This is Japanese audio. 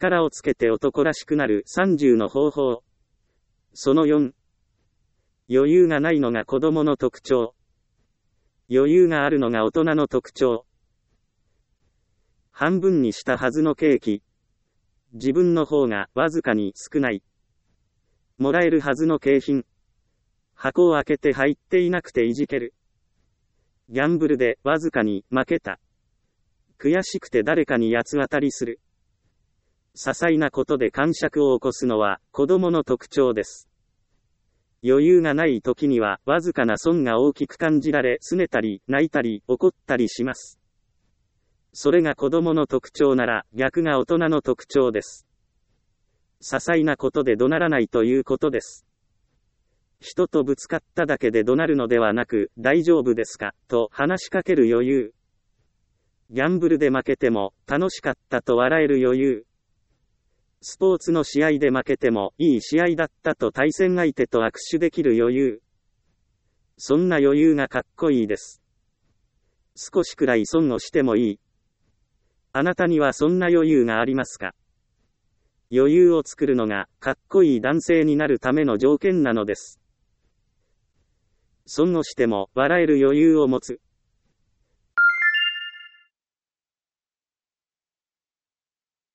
力をつけて男らしくなる30の方法。その4。余裕がないのが子供の特徴。余裕があるのが大人の特徴。半分にしたはずのケーキ。自分の方がわずかに少ない。もらえるはずの景品。箱を開けて入っていなくていじける。ギャンブルでわずかに負けた。悔しくて誰かに八つ当たりする。些細なことで癇癪を起こすのは子供の特徴です。余裕がない時にはわずかな損が大きく感じられ、拗ねたり泣いたり怒ったりします。それが子供の特徴なら逆が大人の特徴です。些細なことで怒鳴らないということです。人とぶつかっただけで怒鳴るのではなく、大丈夫ですかと話しかける余裕。ギャンブルで負けても楽しかったと笑える余裕。スポーツの試合で負けてもいい試合だったと対戦相手と握手できる余裕。そんな余裕がかっこいいです。少しくらい損をしてもいい。あなたにはそんな余裕がありますか？余裕を作るのがかっこいい男性になるための条件なのです。損をしても笑える余裕を持つ。